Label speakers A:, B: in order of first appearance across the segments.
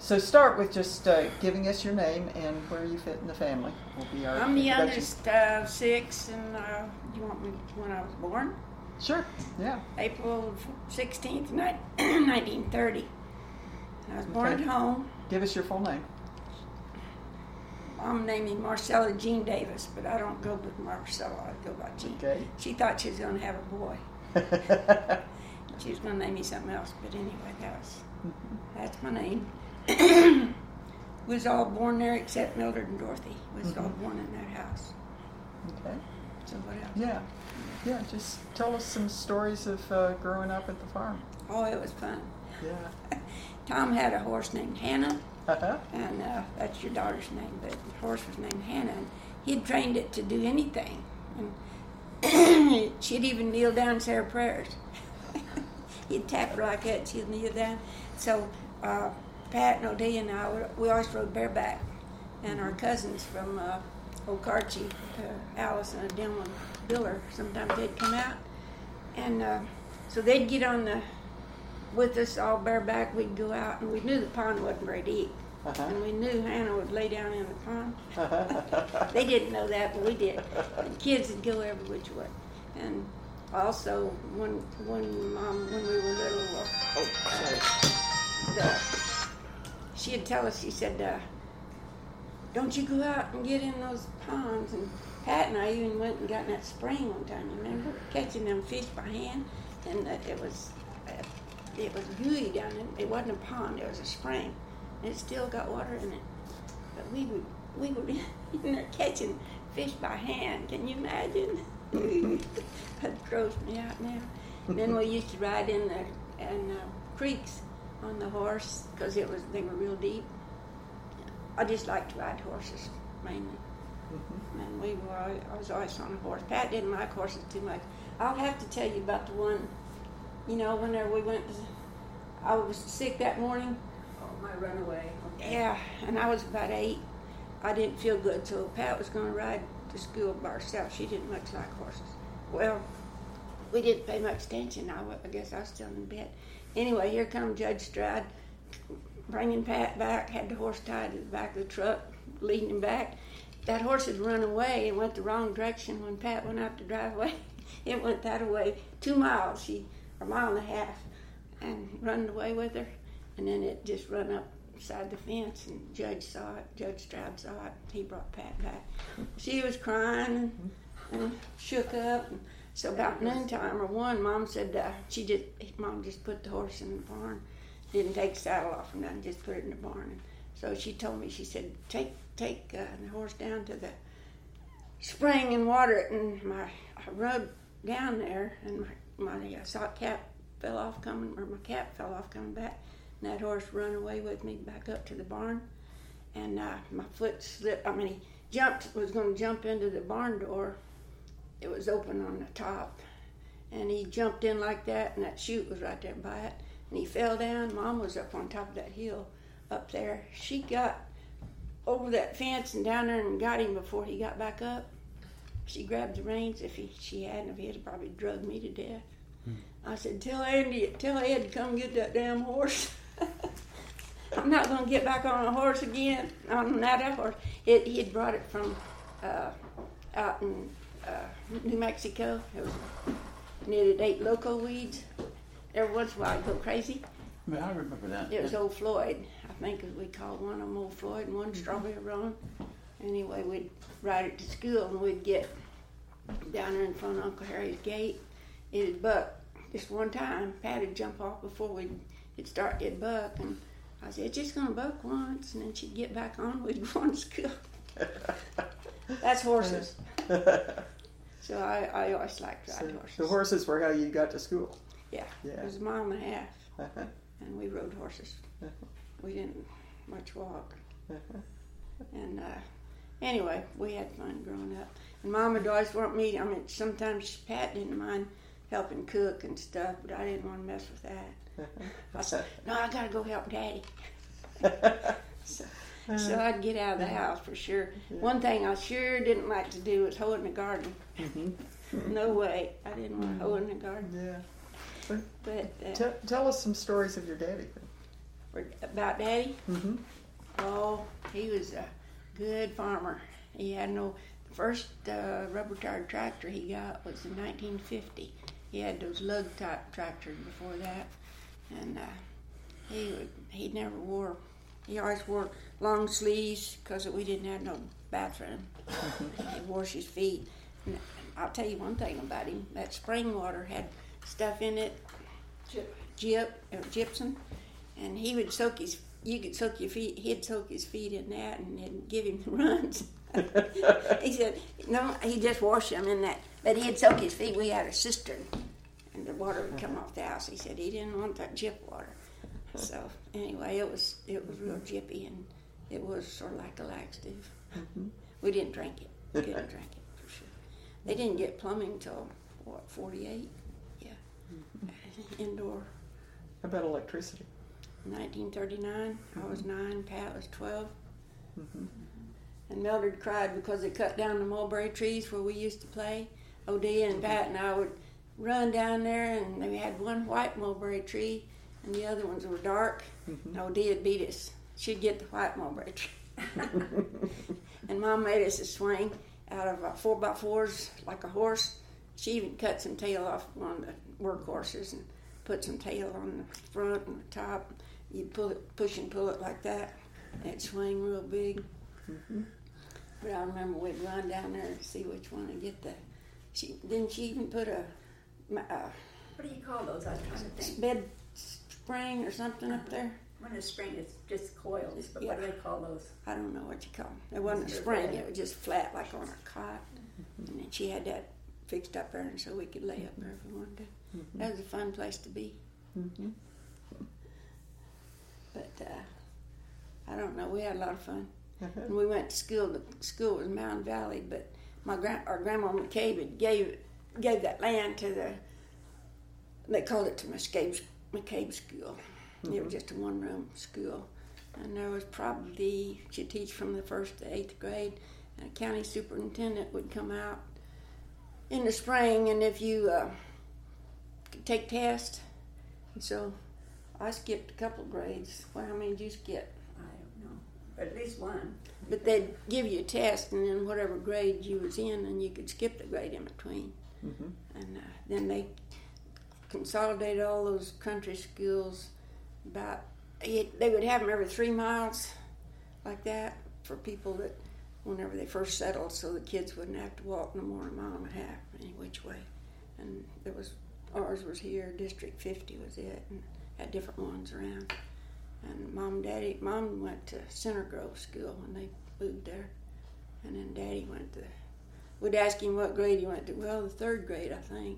A: So start with just giving us your name and where you fit in the family. Will be our
B: I'm the
A: introduction.
B: youngest of six, and you want me when I was born?
A: Sure, yeah.
B: April 16th, 1930. I was born
A: Okay.
B: at home.
A: Give us your full name.
B: Mom named me Marcella Jean Davis, but I don't go with Marcella. I go by Jean.
A: Okay.
B: She thought she was going to have a boy. She was going to name me something else, but anyway, that's my name. We was all born there except Mildred and Dorothy. We was all born in that house.
A: Okay.
B: So what else?
A: Yeah, just tell us some stories of growing up at the farm.
B: Oh, it was fun.
A: Yeah.
B: Tom had a horse named Hannah,
A: Uh-huh.
B: and that's your daughter's name, but the horse was named Hannah, and he'd trained it to do anything. And she'd even kneel down and say her prayers. He'd tap her like that, and she'd kneel down. So Pat and Odelia and I, we always rode bareback, and our cousins from Okarche, Alice and Dylan Biller, sometimes they'd come out, and so they'd get on with us all bareback. We'd go out, and we knew the pond wasn't very deep, and we knew Hannah would lay down in the pond. They didn't know that, but we did. And kids would go every which way. And also, when we were little, she'd tell us, she said, don't you go out and get in those ponds. And Pat and I even went and got in that spring one time, you remember? Catching them fish by hand. And it was gooey down in it. It wasn't a pond, it was a spring. And it still got water in it. But we were in there catching fish by hand. Can you imagine? That grows me out now. And then we used to ride in the creeks on the horse because they were real deep. I just like to ride horses mainly. And I was always on a horse. Pat didn't like horses too much. I'll have to tell you about the one, whenever we went I was sick that morning.
C: Oh, my runaway. Okay.
B: Yeah, and I was about 8. I didn't feel good, so Pat was going to ride to school by herself. She didn't much like horses. Well, we didn't pay much attention. I guess I was still in bed. Anyway, here come Judge Stroud bringing Pat back, had the horse tied to the back of the truck, leading him back. That horse had run away and went the wrong direction when Pat went out the driveway. It went that way 2 miles, a mile and a half, and run away with her. And then it just run up beside the fence, and Judge saw it. Judge Stroud saw it. He brought Pat back. She was crying and shook up. And so about noontime or 1, Mom said Mom just put the horse in the barn. Didn't take the saddle off or nothing, just put it in the barn. And so she told me, she said, take the horse down to the spring and water it. And I rode down there, and my sock cap fell off my cap fell off coming back. And that horse run away with me back up to the barn. And my foot slipped. He was going to jump into the barn door. It was open on the top. And he jumped in like that, and that chute was right there by it. And he fell down. Mom was up on top of that hill up there. She got over that fence and down there and got him before he got back up. She grabbed the reins. If he hadn't, he'd probably drugged me to death. I said, tell Ed to come get that damn horse. I'm not going to get back on a horse again. On that horse. He had brought it from out in New Mexico. And it ate loco weeds. Every once in a while I'd go crazy.
D: I remember that.
B: It was Old Floyd. I think we called one of them Old Floyd and one Strawberry Roan. Anyway, we'd ride it to school, and we'd get down there in front of Uncle Harry's gate. It'd buck. Just one time, Pat would jump off before it'd start to buck, and I said, it's just going to buck once, and then she'd get back on. We'd go on to school. That's horses. So I always liked to ride horses.
A: The horses were how you got to school.
B: Yeah. It was a mile and a half, and we rode horses. We didn't much walk. And anyway, we had fun growing up. And Mom would always want me, sometimes Pat didn't mind helping cook and stuff, but I didn't want to mess with that. I said, no, I got to go help Daddy. So I'd get out of the house for sure. One thing I sure didn't like to do was hoe in the garden. No way. I didn't want to hoe in the garden.
A: Yeah.
B: But
A: Tell us some stories of your daddy.
B: About Daddy?
A: Mm-hmm.
B: Oh, he was a good farmer. He had the first rubber tired tractor he got was in 1950. He had those lug type tractors before that, and he never wore. He always wore long sleeves because we didn't have no bathroom. He washed his feet. And I'll tell you one thing about him: that spring water had stuff in it, gypsum, and he would soak his. You could soak your feet. He'd soak his feet in that, and it'd give him runs. He said, no, he just washed them in that, but he'd soak his feet. We had a cistern, and the water would come off the house. He said he didn't want that gyp water. So anyway, it was real gyppy, and it was sort of like a laxative. We didn't drink it. We couldn't drink it for sure. They didn't get plumbing till 48. Yeah, indoor.
A: How about electricity?
B: 1939. I was 9. Pat was 12. And Mildred cried because they cut down the mulberry trees where we used to play. Odea and Pat and I would run down there, and we had one white mulberry tree, and the other ones were dark. Odea'd beat us. She'd get the white mulberry tree. And Mom made us a swing out of 4x4s like a horse. She even cut some tail off one of the workhorses and put some tail on the front and the top. You pull it, push and pull it like that, and it'd swing real big. But I remember we'd run down there to see which one to get the. Didn't she even put a
C: What do you call those? I was trying to think.
B: bed spring or something up there?
C: When a spring is just coils, but what do they call those?
B: I don't know what you call them. It wasn't a spring; it was just flat, like on a cot. And then she had that fixed up there, and so we could lay up there if we wanted to. That was a fun place to be. But I don't know. We had a lot of fun. And we went to school. The school was Mound Valley, but our grandma McCabe had gave that land to the. They called it to McCabe School. It was just a one-room school, and there was probably she'd teach from the 1st to 8th grade. And a county superintendent would come out in the spring, and if you could take tests, and so I skipped a couple grades. Well, how many did you skip?
C: I don't know, but at least one.
B: But they'd give you a test, and then whatever grade you was in, and you could skip the grade in between. And then they consolidated all those country schools. They would have them every 3 miles, like that, for people that whenever they first settled, so the kids wouldn't have to walk no more than a mile and a half any which way. And ours was here. District 50 was it, and had different ones around. And Mom went to Center Grove School when they moved there, and then Daddy went to. We'd ask him what grade he went to. Well, the 3rd grade, I think.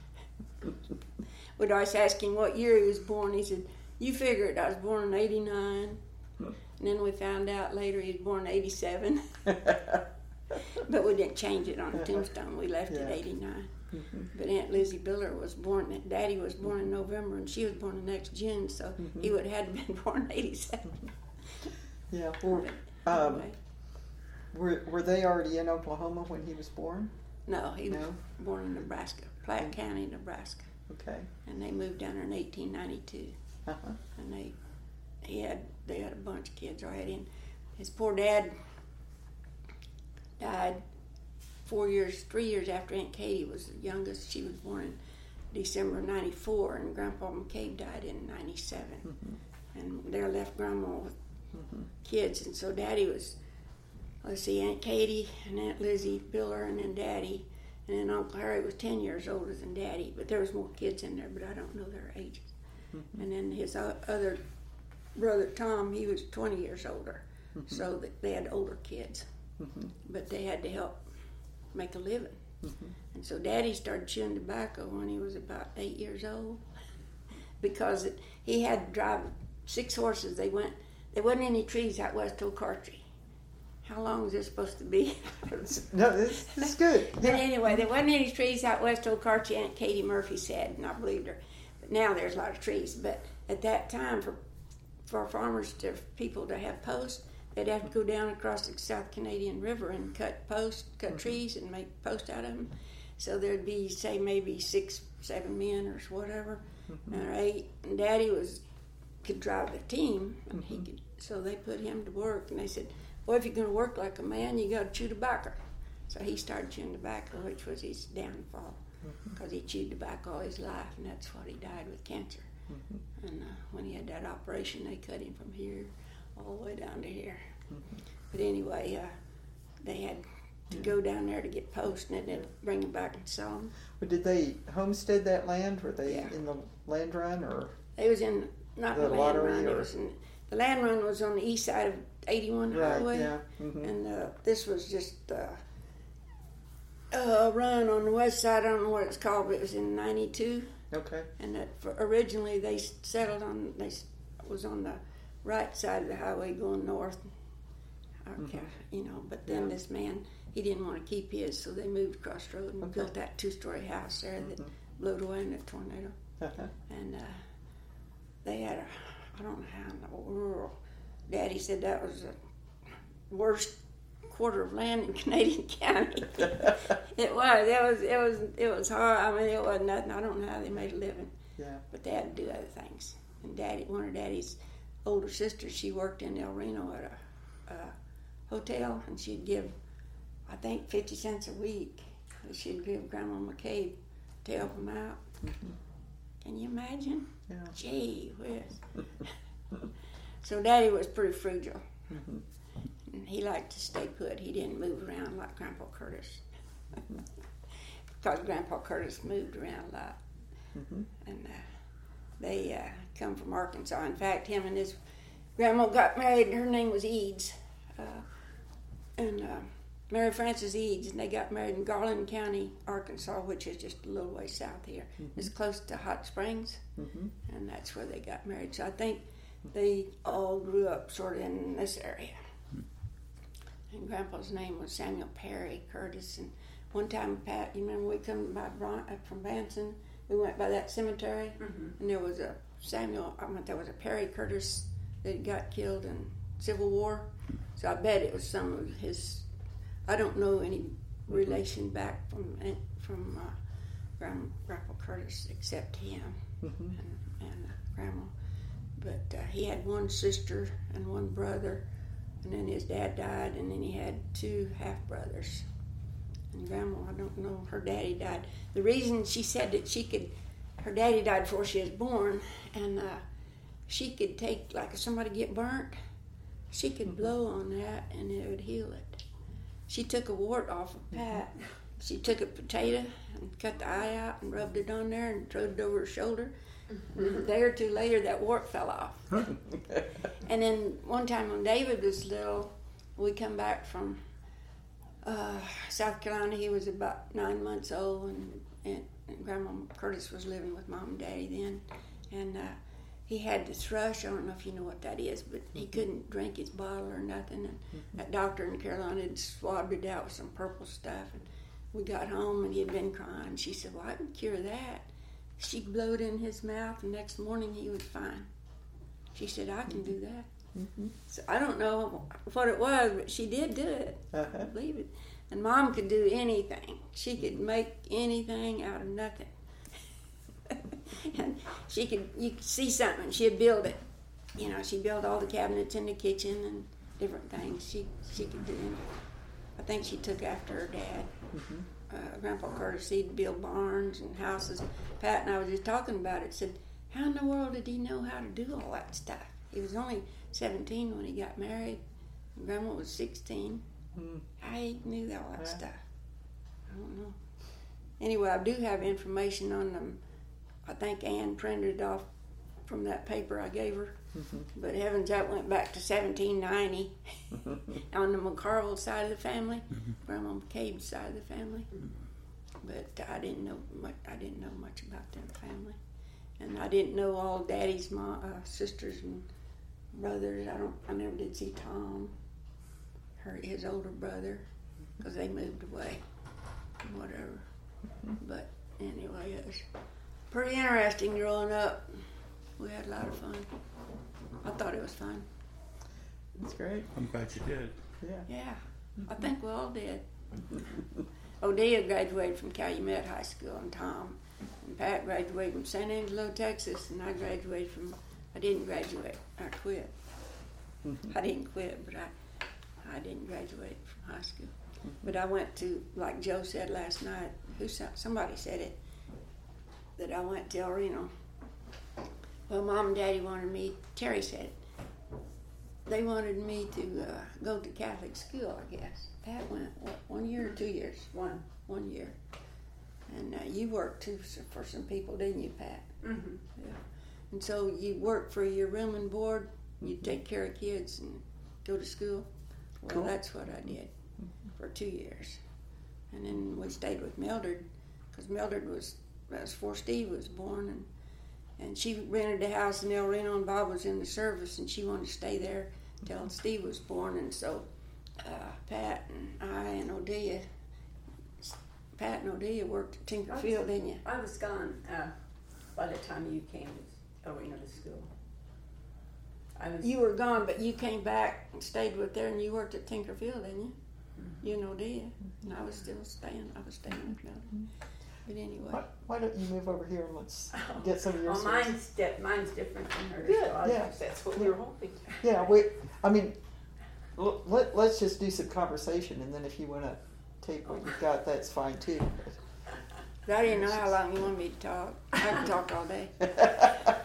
B: We'd always ask him what year he was born. He said, "You figure it. I was born in '89." And then we found out later he was born in '87. But we didn't change it on the tombstone. We left it '89. But Aunt Lizzie Biller was born. Daddy was born in November, and she was born the next June, so he would have had to been born in '87.
A: Yeah. Were they already in Oklahoma when he was born?
B: No, he was born in Nebraska, Platte County, Nebraska.
A: Okay.
B: And they moved down there in 1892. And they had a bunch of kids already. And his poor dad died 3 years after Aunt Katie was the youngest. She was born in December of '94, and Grandpa McCabe died in '97. And they left Grandma with kids, and so Daddy was, Aunt Katie and Aunt Lizzie Biller, and then Daddy, and then Uncle Harry was 10 years older than Daddy, but there was more kids in there, but I don't know their ages. And then his other brother Tom, he was 20 years older, so they had older kids, but they had to help make a living. And so Daddy started chewing tobacco when he was about 8 years old, because he had to drive 6 horses. There wasn't any trees out west of Okarche. How long is this supposed to be?
A: No, this is good.
B: But anyway, there wasn't any trees out west of Okarche, Aunt Katie Murphy said, and I believed her. But now there's a lot of trees. But at that time, for farmers, people to have posts, they'd have to go down across the South Canadian River and cut trees and make posts out of them. So there'd be, say, maybe 6, 7 men or whatever, or 8. And Daddy was could drive the team, and he could. So they put him to work, and they said, "Well, if you're going to work like a man, you got to chew tobacco." So he started chewing tobacco, which was his downfall, because he chewed tobacco all his life, and that's what he died with, cancer. And when he had that operation, they cut him from here all the way down to here. But anyway, they had to go down there to get post, and then bring him back and sell him.
A: But did they homestead that land? Were they
B: Yeah.
A: in the land run, or
B: They was in, not
A: The
B: the land
A: lottery,
B: run, it
A: or-
B: was in, the land run was on the east side of 81 Highway.
A: Yeah. Mm-hmm.
B: And this was just a run on the west side. I don't know what it's called, but it was in 92.
A: Okay.
B: And that originally they settled on, was on the right side of the highway going north. Okay, but then this man, he didn't want to keep his, so they moved across the road and built that 2-story house there that blew away in a tornado. And they had I don't know how in the world. Daddy said that was the worst quarter of land in Canadian County. It was hard. I mean, it wasn't nothing. I don't know how they made a living.
A: Yeah.
B: But they had to do other things. And one of Daddy's older sisters, she worked in El Reno at a hotel, and she'd give, I think, 50 cents a week. She'd give Grandma McCabe to help them out. Can you imagine?
A: Yeah.
B: Gee whiz. So Daddy was pretty frugal. And he liked to stay put. He didn't move around like Grandpa Curtis. Because Grandpa Curtis moved around a lot. And they come from Arkansas. In fact, him and his grandma got married, and her name was Eads. Mary Frances Eads, and they got married in Garland County, Arkansas, which is just a little way south here. It's close to Hot Springs, and that's where they got married. So I think they all grew up sort of in this area. And Grandpa's name was Samuel Perry Curtis. And one time, Pat, you remember we come by from Branson? We went by that cemetery, and there was a there was a Perry Curtis that got killed in Civil War. So I bet it was some of his. I don't know any relation back from Grandpa Curtis except him and Grandma. But he had one sister and one brother, and then his dad died, and then he had 2 half-brothers. And Grandma, I don't know, her daddy died. The reason she said that her daddy died before she was born, and she could take, like if somebody get burnt, she could blow on that and it would heal it. She took a wart off of Pat. She took a potato and cut the eye out and rubbed it on there and threw it over her shoulder. And a day or two later, that wart fell off. And then one time when David was little, we come back from South Carolina. He was about 9 months old, and Grandma Curtis was living with Mom and Daddy then. And he had the thrush. I don't know if you know what that is, but he couldn't drink his bottle or nothing. And that doctor in Carolina had swabbed it out with some purple stuff. And we got home, and he had been crying. She said, "Well, I can cure that." She blowed in his mouth, and next morning he was fine. She said, "I can do that." So I don't know what it was, but she did do it. I believe it. And Mom could do anything. She could make anything out of nothing. And you could see something, she'd build it. She built all the cabinets in the kitchen and different things. She could do it. I think she took after her dad. Grandpa Curtis, he'd build barns and houses. Pat and I were just talking about it. Said, how in the world did he know how to do all that stuff? He was only 17 when he got married. And Grandma was 16. How he knew all that stuff? I don't know. Anyway, I do have information on them. I think Ann printed it off from that paper I gave her. But heavens, that went back to 1790 on the McCarville side of the family, Grandma McCabe's side of the family. But I didn't know much about them family, and I didn't know all Daddy's sisters and brothers. I never did see Tom, his older brother, because they moved away, whatever. But anyway, it was pretty interesting growing up. We had a lot of fun. I thought it was fun.
A: That's great.
D: I'm glad you did.
B: Yeah, I think we all did. Odea graduated from Calumet High School, and Tom. And Pat graduated from San Angelo, Texas, and I graduated from I didn't graduate. I quit.
A: Mm-hmm.
B: I didn't quit, but I didn't graduate from high school. But I went to, like Joe said last night, somebody said it, that I went to El Reno. Well, Mom and Daddy wanted me, Terry said, they wanted me to go to Catholic school, I guess. Pat went, what, 1 year or 2 years? 1 year. And you worked too for some people, didn't you, Pat?
C: Mm-hmm.
B: Yeah. And so you worked for your room and board, you take care of kids and go to school. Well,
A: Cool.
B: That's what I did for 2 years. And then we stayed with Mildred, because Mildred was before Steve was born, and she rented a house in El Reno, and Bob was in the service, and she wanted to stay there till Steve was born. And so Pat and I and Odelia, Pat and Odelia worked at Tinkerfield, didn't you?
C: I was gone by the time you came to El Reno to school.
B: You were gone, but you came back and stayed with there, and you worked at Tinkerfield, didn't you?
C: Mm-hmm.
B: You and Odelia. And I was still staying. I was staying with Mildred. But anyway.
A: Why don't you move over here and let's get some of your
C: Well,
A: stories.
C: mine's different than hers.
A: Yeah,
C: so I
A: yeah.
C: think that's what we were hoping.
A: Yeah, let's just do some conversation, and then if you want to tape what you've got, that's fine too.
B: But I didn't know how long you wanted me to talk. I can talk all day.